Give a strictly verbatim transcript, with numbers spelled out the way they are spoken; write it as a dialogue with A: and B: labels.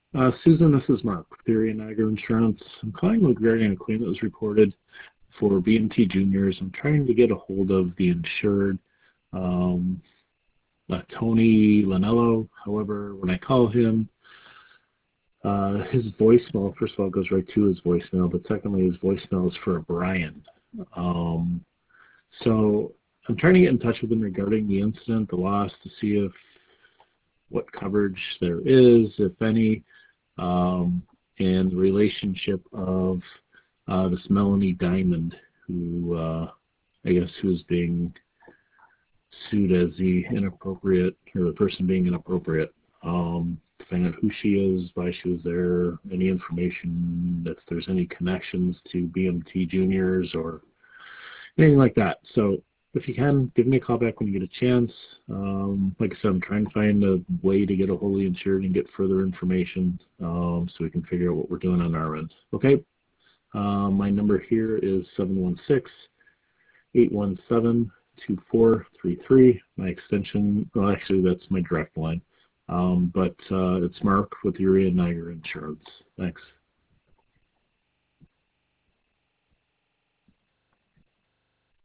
A: Uh, Susan, this is Mark with Erie and Niagara Insurance. I'm calling regarding a claim that was reported for B M T Juniors. I'm trying to get a hold of the insured, um, uh, Tony Lanello. However, when I call him, uh, his voicemail, first of all, goes right to his voicemail, but secondly, his voicemail is for Brian. Um, so I'm trying to get in touch with him regarding the incident, the loss, to see if what coverage there is, if any, um, and the relationship of uh, this Melanie Diamond, who uh, I guess who's being sued as the inappropriate, or the person being inappropriate. Um, to find out who she is, why she was there, any information, if there's any connections to B M T Juniors or anything like that. So if you can, give me a call back when you get a chance. Um, like I said, I'm trying to find a way to get a wholly insured and get further information, um, so we can figure out what we're doing on our end. Okay? Uh, my number here is seven one six, eight one seven, two four three three. My extension, well, actually, that's my direct line. Um, but uh, it's Mark with Erie and Niagara Insurance. Thanks.